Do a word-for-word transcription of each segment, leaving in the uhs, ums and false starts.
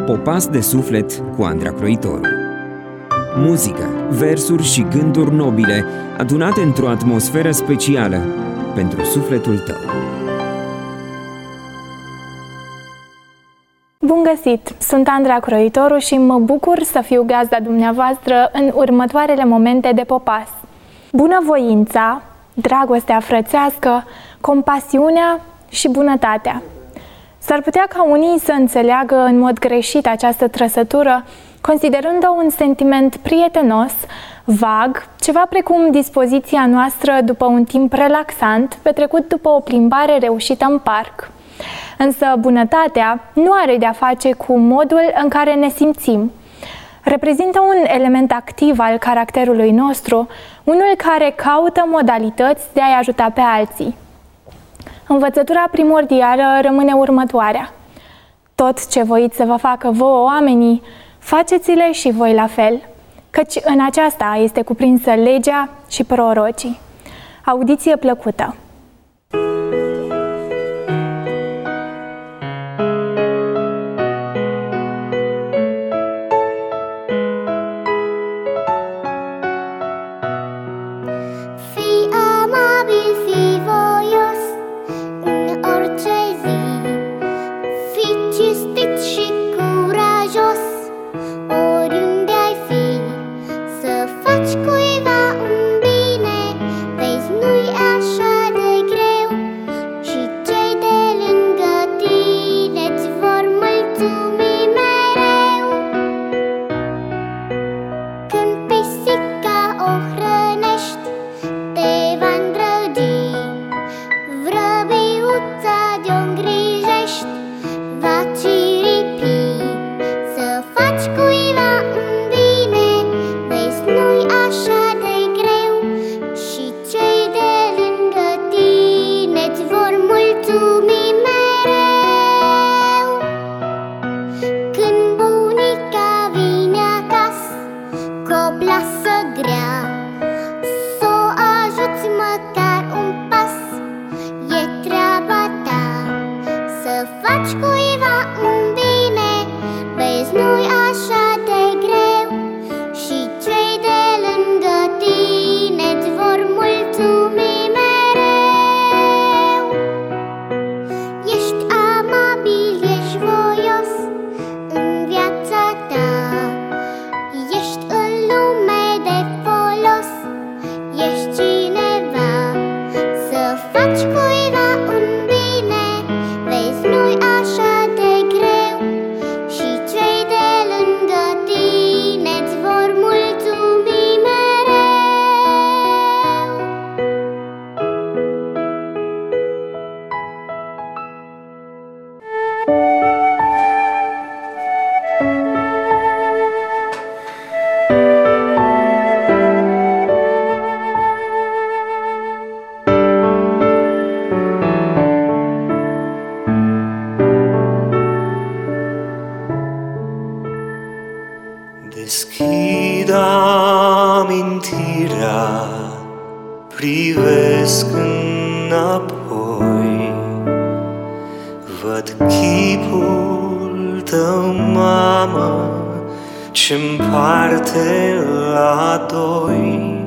Popas de suflet cu Andra Croitoru. Muzică, versuri și gânduri nobile adunate într-o atmosferă specială pentru sufletul tău. Bun găsit! Sunt Andra Croitoru și mă bucur să fiu gazda dumneavoastră în următoarele momente de popas. Bunăvoința, dragostea frățească, compasiunea și bunătatea. S-ar putea ca unii să înțeleagă în mod greșit această trăsătură, considerând-o un sentiment prietenos, vag, ceva precum dispoziția noastră după un timp relaxant, petrecut după o plimbare reușită în parc. Însă bunătatea nu are de-a face cu modul în care ne simțim. Reprezintă un element activ al caracterului nostru, unul care caută modalități de a-i ajuta pe alții. Învățătura primordială rămâne următoarea. Tot ce voiți să vă facă vouă oamenii, faceți-le și voi la fel, căci în aceasta este cuprinsă legea și prorocii. Audiție plăcută! Deschid amintirea, privesc înapoi, văd chipul tău, mamă, ce-mi parte la doi.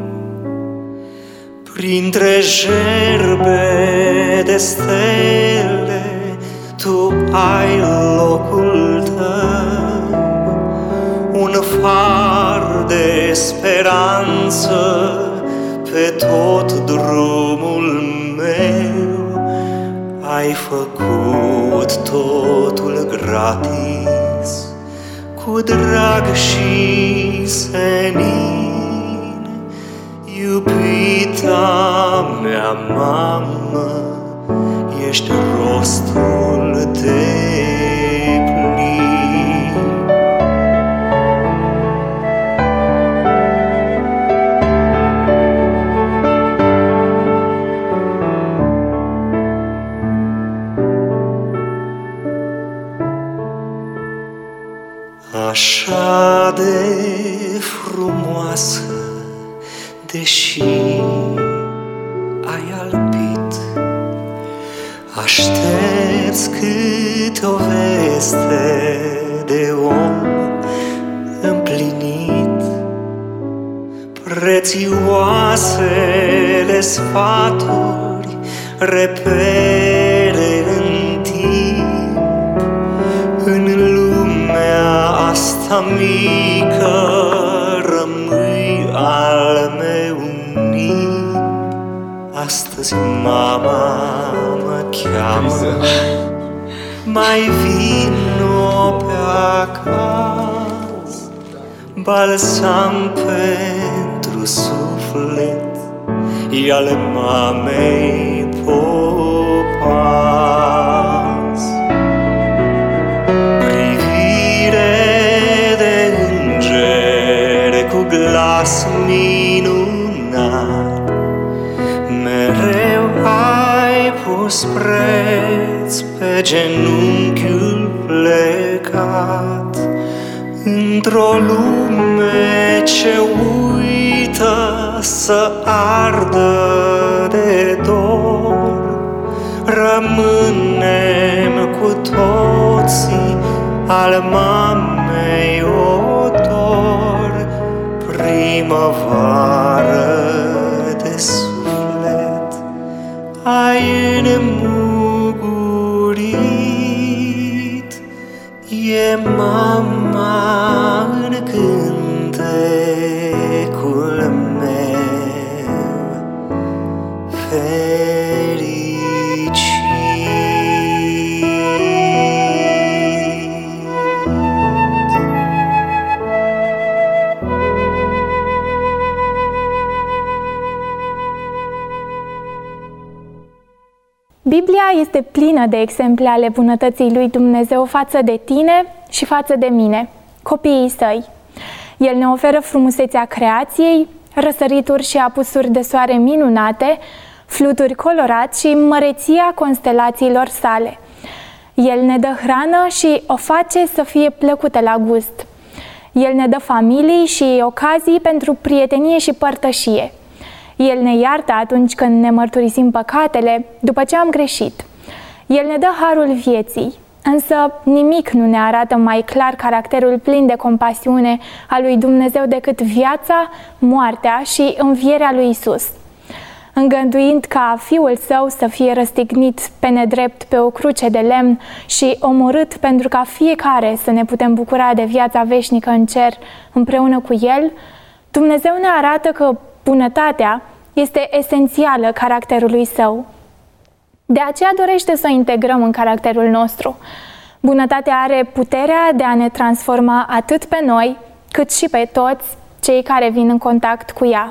Printre gerbe de stele, tu ai locul tău, un far de speranță pe tot drumul meu. Ai făcut totul gratis, cu drag și senin. Iubita mea mamă, ești rostul de așa de frumoasă, deși ai albit. Aștepți câte o veste de om prețioasele sfaturi, repere în timp. În lumea asta mică rămâi al meu unip. Astăzi mama mă cheamă, mai vino pe acasă, balsam pentru suflet, e ale mamei Popas. Privire de îngere cu glas minunat, mereu ai pus preț pe genunchiul plecat. Într-o lume ce uită să ardă de dor, rămânem cu toții al mamei odor. Primăvară de suflet ai înmugurit, e mama în cântecul meu fericit. Biblia este plină de exemple ale bunătății lui Dumnezeu față de tine și față de mine, copiii săi. El ne oferă frumusețea creației, răsărituri și apusuri de soare minunate, fluturi colorați și măreția constelațiilor sale. El ne dă hrană și o face să fie plăcută la gust. El ne dă familii și ocazii pentru prietenie și părtășie. El ne iartă atunci când ne mărturisim păcatele după ce am greșit. El ne dă harul vieții, însă nimic nu ne arată mai clar caracterul plin de compasiune al lui Dumnezeu decât viața, moartea și învierea lui Isus. Îngăduind ca Fiul Său să fie răstignit pe nedrept pe o cruce de lemn și omorât pentru ca fiecare să ne putem bucura de viața veșnică în cer împreună cu El, Dumnezeu ne arată că bunătatea este esențială caracterului Său. De aceea dorește să o integrăm în caracterul nostru. Bunătatea are puterea de a ne transforma atât pe noi, cât și pe toți cei care vin în contact cu ea.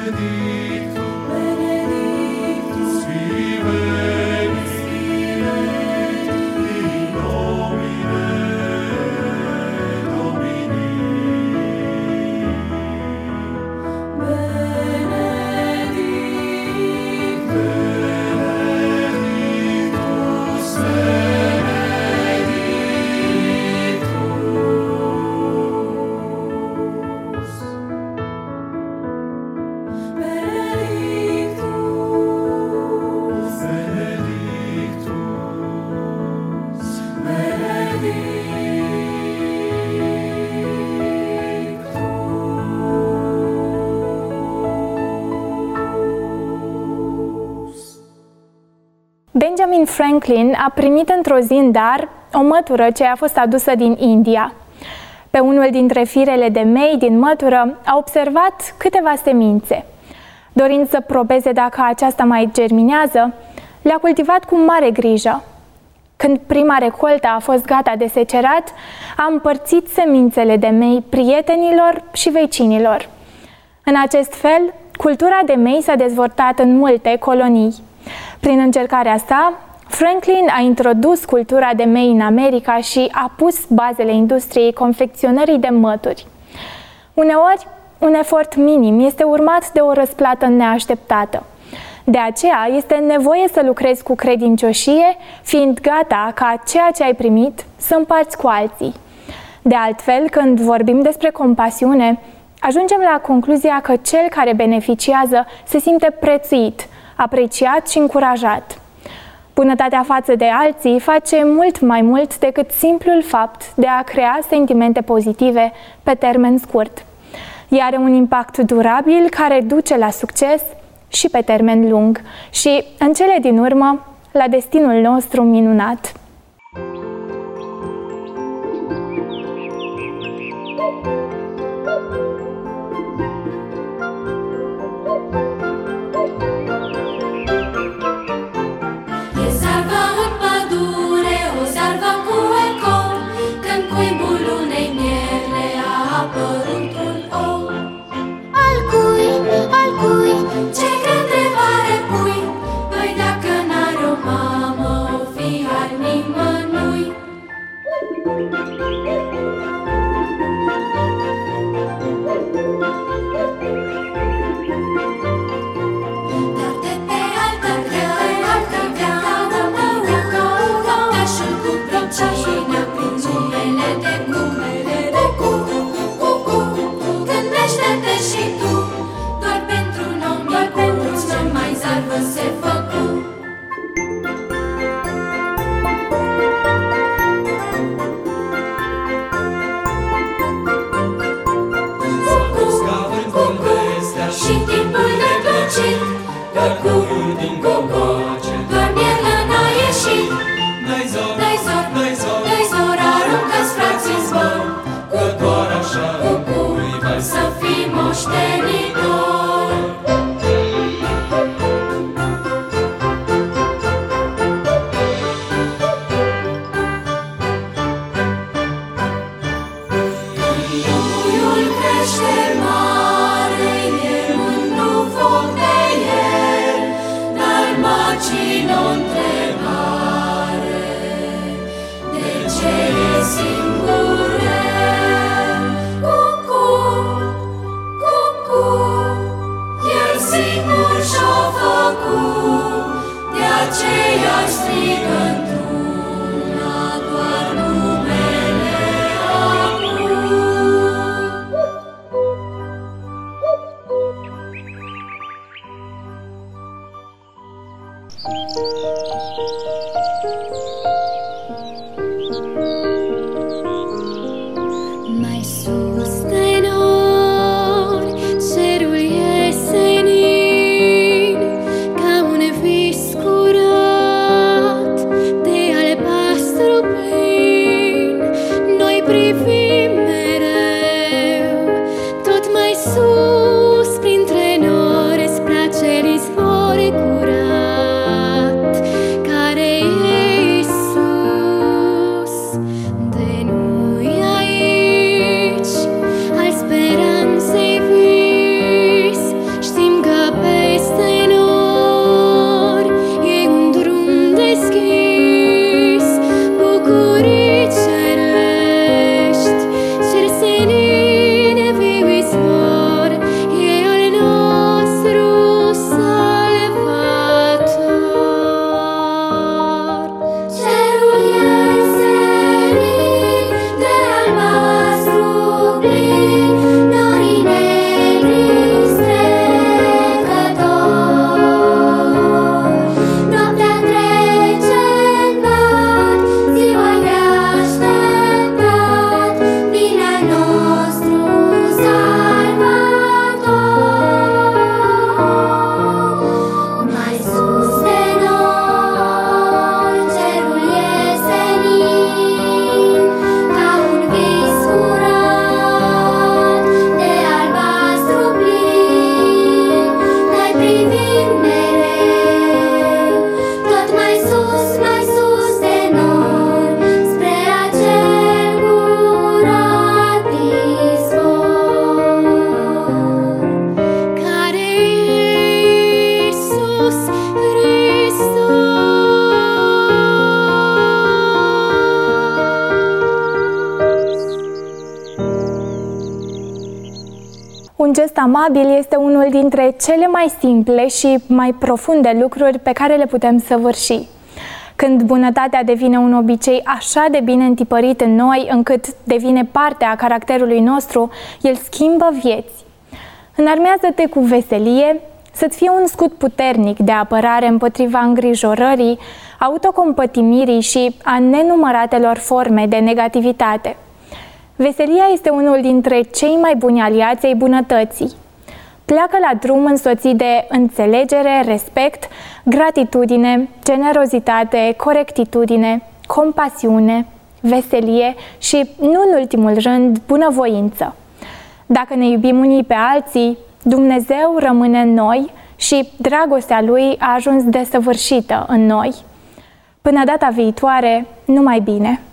Benjamin Franklin a primit într-o zi în dar o mătură ce a fost adusă din India. Pe unul dintre firele de mei din mătură a observat câteva semințe. Dorind să probeze dacă aceasta mai germinează, le-a cultivat cu mare grijă. Când prima recoltă a fost gata de secerat, a împărțit semințele de mei prietenilor și vecinilor. În acest fel, cultura de mei s-a dezvoltat în multe colonii. Prin încercarea sa, Franklin a introdus cultura de mei în America și a pus bazele industriei confecționării de mături. Uneori, un efort minim este urmat de o răsplată neașteptată. De aceea, este nevoie să lucrezi cu credincioșie, fiind gata ca ceea ce ai primit să împarți cu alții. De altfel, când vorbim despre compasiune, ajungem la concluzia că cel care beneficiază se simte prețuit, apreciat și încurajat. Bunătatea față de alții face mult mai mult decât simplul fapt de a crea sentimente pozitive pe termen scurt. Ea are un impact durabil care duce la succes și pe termen lung și, în cele din urmă, la destinul nostru minunat. Sus printre nori îți place izvori curat. fost amabil este unul dintre cele mai simple și mai profunde lucruri pe care le putem săvârși. Când bunătatea devine un obicei așa de bine întipărit în noi, încât devine parte a caracterului nostru, el schimbă vieți. Înarmează-te cu veselie, să-ți fie un scut puternic de apărare împotriva îngrijorării, autocompătimirii și a nenumăratelor forme de negativitate. Veselia este unul dintre cei mai buni aliați ai bunătății. Pleacă la drum însoțit de înțelegere, respect, gratitudine, generozitate, corectitudine, compasiune, veselie și, nu în ultimul rând, bunăvoință. Dacă ne iubim unii pe alții, Dumnezeu rămâne în noi și dragostea Lui a ajuns desăvârșită în noi. Până data viitoare, numai bine!